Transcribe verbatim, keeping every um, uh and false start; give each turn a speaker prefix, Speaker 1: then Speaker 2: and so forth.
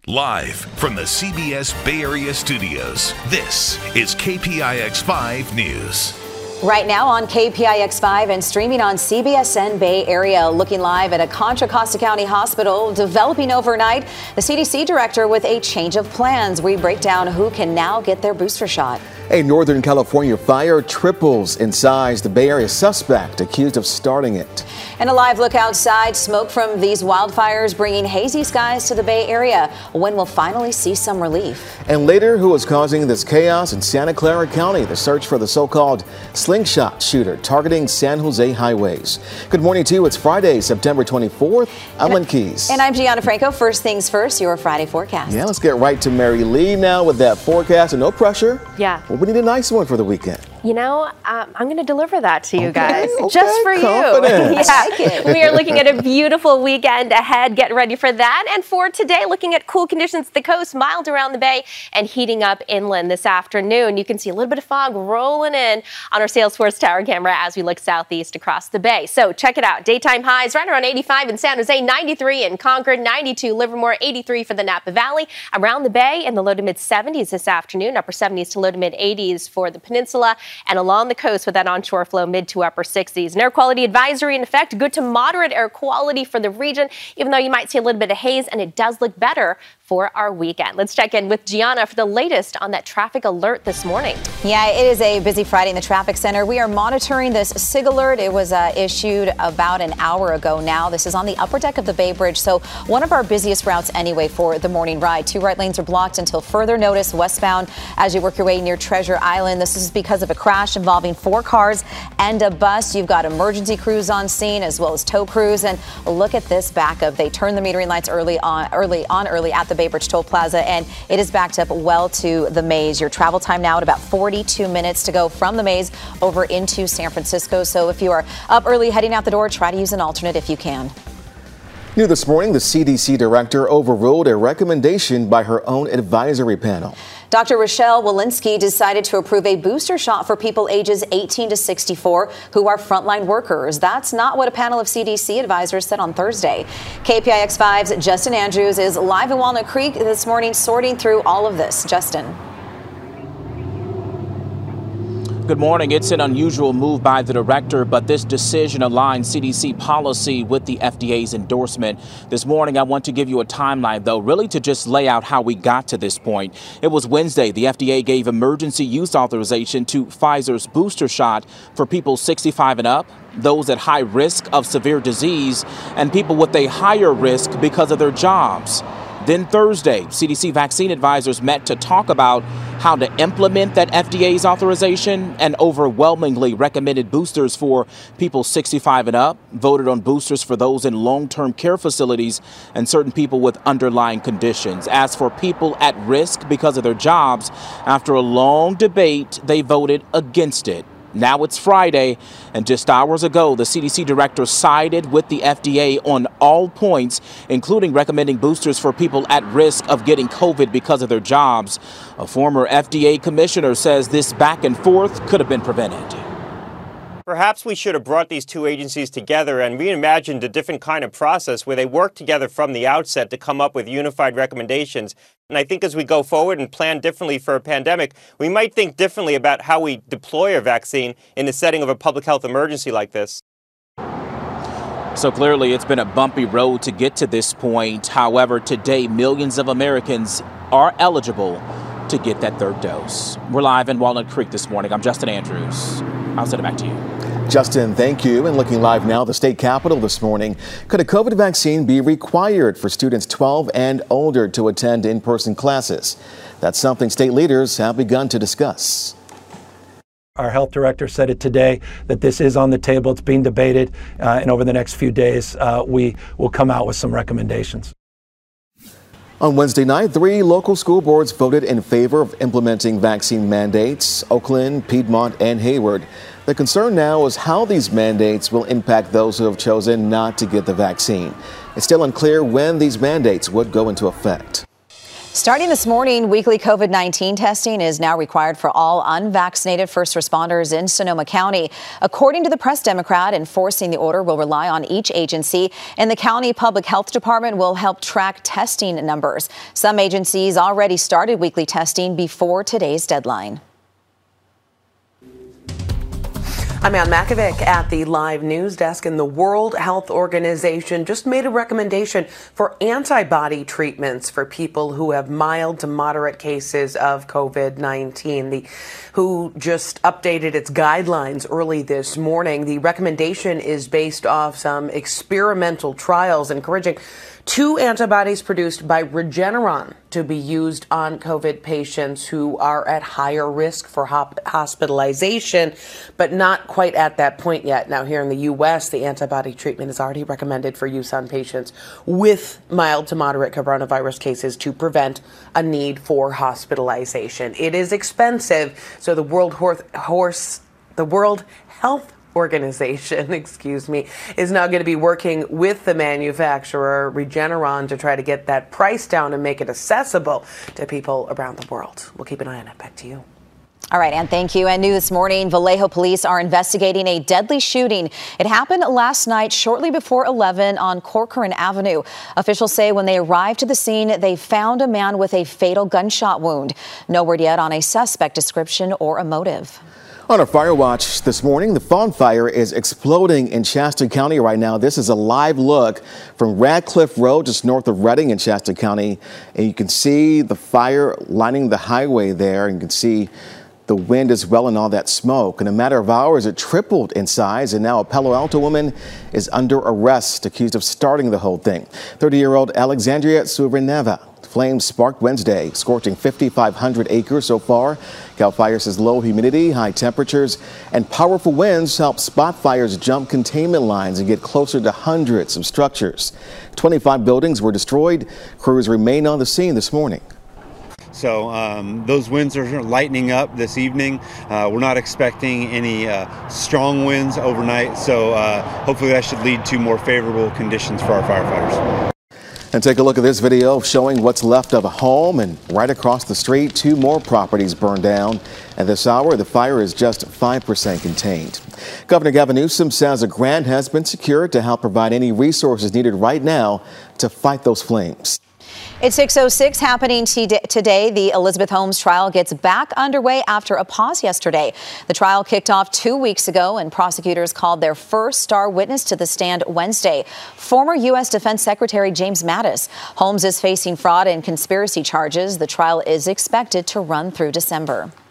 Speaker 1: Live from the C B S Bay Area studios, this is K P I X five News.
Speaker 2: Right now on K P I X five and streaming on C B S N Bay Area, looking live at a Contra Costa County hospital developing overnight. The C D C director with a change of plans. We break down who can now get their booster shot.
Speaker 3: A Northern California fire triples in size. The Bay Area suspect accused of starting it.
Speaker 2: And a live look outside. Smoke from these wildfires bringing hazy skies to the Bay Area. When we'll finally see some relief.
Speaker 3: And later, who is causing this chaos in Santa Clara County? The search for the so-called slingshot shooter targeting San Jose highways. Good morning to you. It's Friday, September twenty-fourth. I'm Lynn Keys.
Speaker 2: And I'm Gianna Franco. First things first, your Friday forecast.
Speaker 3: Yeah, let's get right to Mary Lee now with that forecast. And no pressure.
Speaker 4: Yeah.
Speaker 3: Well, we need a nice one for the weekend.
Speaker 4: You know, um, I'm going to deliver that to you
Speaker 3: okay,
Speaker 4: guys,
Speaker 3: okay,
Speaker 4: just for
Speaker 3: confidence.
Speaker 4: you. Yeah, we are looking at a beautiful weekend ahead. Get ready for that. And for today, looking at cool conditions at the coast, mild around the bay, and heating up inland this afternoon. You can see a little bit of fog rolling in on our Salesforce Tower camera as we look southeast across the bay. So check it out. Daytime highs right around eighty-five in San Jose, ninety-three in Concord, ninety-two Livermore, eighty-three for the Napa Valley. Around the bay in the low to mid seventies this afternoon, upper seventies to low to mid eighties for the peninsula, and along the coast with that onshore flow, mid to upper sixties. An air quality advisory in effect, good to moderate air quality for the region, even though you might see a little bit of haze, and it does look better for our weekend. Let's check in with Gianna for the latest on that traffic alert this morning.
Speaker 2: Yeah, it is a busy Friday in the traffic center. We are monitoring this SIG alert. It was uh, issued about an hour ago now. This is on the upper deck of the Bay Bridge, so one of our busiest routes anyway for the morning ride. Two right lanes are blocked until further notice westbound as you work your way near Treasure Island. This is because of a crash involving four cars and a bus. You've got emergency crews on scene as well as tow crews. And look at this backup. They turned the metering lights early on early on early at the Bay Bridge Toll Plaza, and it is backed up well to the maze. Your travel time now at about forty-two minutes to go from the maze over into San Francisco. So if you are up early heading out the door, try to use an alternate if you can.
Speaker 3: New this morning, the C D C director overruled a recommendation by her own advisory panel.
Speaker 2: Doctor Rochelle Walensky decided to approve a booster shot for people ages eighteen to sixty-four who are frontline workers. That's not what a panel of C D C advisors said on Thursday. K P I X five's Justin Andrews is live in Walnut Creek this morning sorting through all of this. Justin.
Speaker 5: Good morning. It's an unusual move by the director, but this decision aligns C D C policy with the F D A's endorsement. This morning, I want to give you a timeline, though, really to just lay out how we got to this point. It was Wednesday. The F D A gave emergency use authorization to Pfizer's booster shot for people sixty-five and up, those at high risk of severe disease, and people with a higher risk because of their jobs. Then Thursday, C D C vaccine advisors met to talk about how to implement that F D A's authorization and overwhelmingly recommended boosters for people sixty-five and up, voted on boosters for those in long-term care facilities and certain people with underlying conditions. As for people at risk because of their jobs, after a long debate, they voted against it. Now it's Friday, and just hours ago, the C D C director sided with the F D A on all points, including recommending boosters for people at risk of getting COVID because of their jobs. A former F D A commissioner says this back and forth could have been prevented.
Speaker 6: Perhaps we should have brought these two agencies together and reimagined a different kind of process where they work together from the outset to come up with unified recommendations. And I think as we go forward and plan differently for a pandemic, we might think differently about how we deploy a vaccine in the setting of a public health emergency like this.
Speaker 5: So clearly it's been a bumpy road to get to this point. However, today millions of Americans are eligible to get that third dose. We're live in Walnut Creek this morning. I'm Justin Andrews. I'll send it back to you.
Speaker 3: Justin, thank you. And looking live now, the state capitol this morning. Could a COVID vaccine be required for students twelve and older to attend in-person classes? That's something state leaders have begun to discuss.
Speaker 7: Our health director said it today that this is on the table. It's being debated, uh, and over the next few days, uh, we will come out with some recommendations.
Speaker 3: On Wednesday night, three local school boards voted in favor of implementing vaccine mandates: Oakland, Piedmont, and Hayward. The concern now is how these mandates will impact those who have chosen not to get the vaccine. It's still unclear when these mandates would go into effect.
Speaker 2: Starting this morning, weekly COVID nineteen testing is now required for all unvaccinated first responders in Sonoma County. According to the Press Democrat, enforcing the order will rely on each agency, and the county public health department will help track testing numbers. Some agencies already started weekly testing before today's deadline.
Speaker 8: I'm Ann Makovic at the Live News Desk, and the World Health Organization just made a recommendation for antibody treatments for people who have mild to moderate cases of COVID nineteen. The W H O just updated its guidelines early this morning. The recommendation is based off some experimental trials encouraging two antibodies produced by Regeneron to be used on COVID patients who are at higher risk for hop- hospitalization, but not quite at that point yet. Now, here in the U S, the antibody treatment is already recommended for use on patients with mild to moderate coronavirus cases to prevent a need for hospitalization. It is expensive, so the World Horse, Horse the World Health Organization, excuse me, is now going to be working with the manufacturer Regeneron to try to get that price down and make it accessible to people around the world. We'll keep an eye on it. Back to you.
Speaker 2: All right, Ann, thank you. And new this morning, Vallejo police are investigating a deadly shooting. It happened last night shortly before eleven on Corcoran Avenue. Officials say when they arrived to the scene, they found a man with a fatal gunshot wound. No word yet on a suspect description or a motive.
Speaker 3: On our fire watch this morning, the Fawn Fire is exploding in Shasta County right now. This is a live look from Radcliffe Road, just north of Redding in Shasta County. And you can see the fire lining the highway there. And you can see the wind as well and all that smoke. In a matter of hours, it tripled in size. And now a Palo Alto woman is under arrest, accused of starting the whole thing. thirty-year-old Alexandria Surineva. Flames sparked Wednesday, scorching fifty-five hundred acres so far. Cal Fire says low humidity, high temperatures, and powerful winds help spot fires jump containment lines and get closer to hundreds of structures. twenty-five buildings were destroyed. Crews remain on the scene this morning.
Speaker 9: So um, those winds are lightening up this evening. Uh, we're not expecting any uh, strong winds overnight, so uh, hopefully that should lead to more favorable conditions for our firefighters.
Speaker 3: And take a look at this video showing what's left of a home, and right across the street, two more properties burned down. At this hour, the fire is just five percent contained. Governor Gavin Newsom says a grant has been secured to help provide any resources needed right now to fight those flames.
Speaker 2: It's six oh six happening today. The Elizabeth Holmes trial gets back underway after a pause yesterday. The trial kicked off two weeks ago, and prosecutors called their first star witness to the stand Wednesday, former U S Defense Secretary James Mattis. Holmes is facing fraud and conspiracy charges. The trial is expected to run through December.